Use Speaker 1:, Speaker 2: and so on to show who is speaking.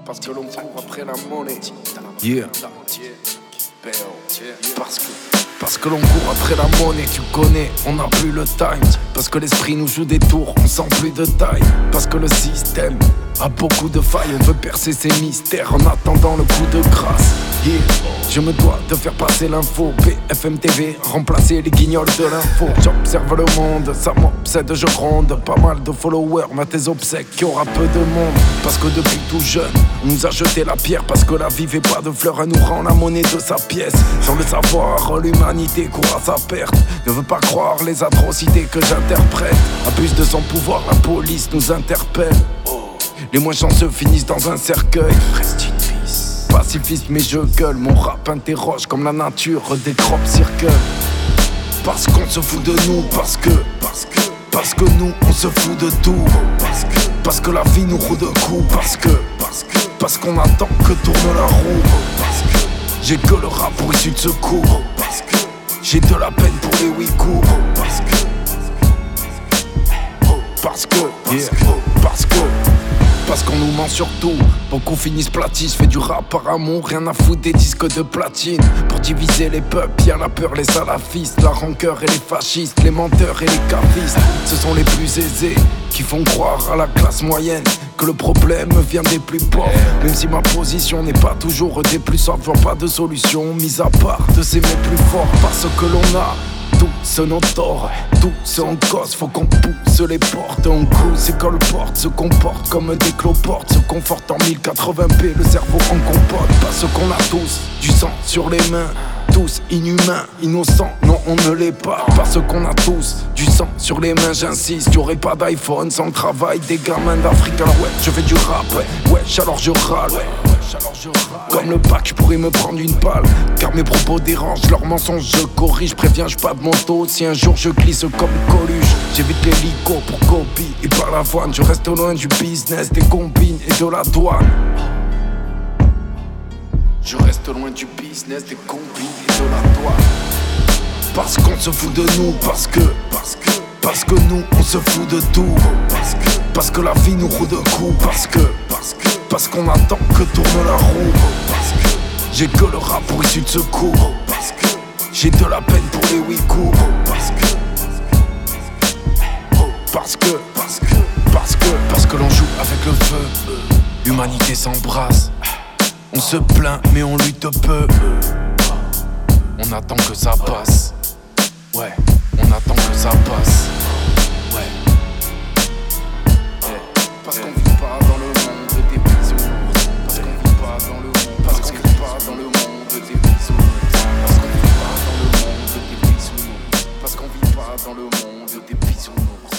Speaker 1: Parce que l'on court après la monnaie. Parce que l'on court après la monnaie, tu connais, on n'a plus le time. Parce que l'esprit nous joue des tours, on sent plus de taille. Parce que le système a beaucoup de failles, on veut percer ses mystères en attendant le coup de grâce. Je me dois de faire passer l'info, BFM TV, remplacer les guignols de l'info. J'observe le monde, ça m'obsède, je gronde. Pas mal de followers, mais tes obsèques, qu'il y aura peu de monde. Parce que depuis tout jeune, on nous a jeté la pierre. Parce que la vie fait pas de fleurs, elle nous rend la monnaie de sa pièce. Sans le savoir, l'humanité court à sa perte. Ne veut pas croire les atrocités que j'interprète. Abuse de son pouvoir, la police nous interpelle. Les moins chanceux finissent dans un cercueil. Rest in peace. Pacifiste mais je gueule, mon rap interroge comme la nature décrope circle. Parce qu'on se fout de nous, parce que nous on se fout de tout. Parce que la vie nous roule de coups, parce qu'on attend que tourne la roue. J'ai que le rap pour issue de secours. J'ai de la peine pour les Ouïghours. Parce qu'on nous ment surtout, pour qu'on finisse platine. J'fais du rap par amour, rien à foutre des disques de platine. Pour diviser les peuples, y'a la peur, les salafistes, la rancœur et les fascistes, les menteurs et les cafistes. Ce sont les plus aisés qui font croire à la classe moyenne que le problème vient des plus pauvres. Même si ma position n'est pas toujours des plus sortes, je vois pas de solution, mis à part de s'aimer plus fort. Parce que l'on a tous nos torts, tous en cause, faut qu'on pousse les portes. On cruise et colporte, se comporte comme des cloportes, se conforte en 1080p, le cerveau en compote. Parce qu'on a tous du sang sur les mains, tous inhumains, innocents, non on ne l'est pas. Parce qu'on a tous du sang sur les mains, j'insiste, y'aurait pas d'iPhone sans le travail des gamins d'Afrique. Alors ouais, je fais du rap, wesh alors je râle. Comme le bac, je pourrais me prendre une balle. Car mes propos dérangent, leurs mensonges je corrige. Préviens, je pas de manteau, si un jour je glisse comme Coluche. J'évite l'hélico pour copie et par l'avoine. Je reste loin du business, des combines et de la douane. Je reste loin du business, des combines et de la douane. Parce qu'on se fout de nous, parce que nous on se fout de tout. Parce que la vie nous roule de coups, parce qu'on attend que tourne la roue. J'ai que le rap pour issue de secours. J'ai de la peine pour les Ouïghours. Parce que l'on joue avec le feu. L'humanité s'embrasse. On se plaint mais on lutte peu. On attend que ça passe. Ouais, on attend que ça passe. Ouais. Parce qu'on vit pas dans le monde des bisounours. Parce qu'on vit pas dans le monde. Parce qu'on vit pas dans le monde des bisounours. Parce qu'on vit pas dans le monde des bisounours. Parce qu'on vit pas dans le monde des bisounours.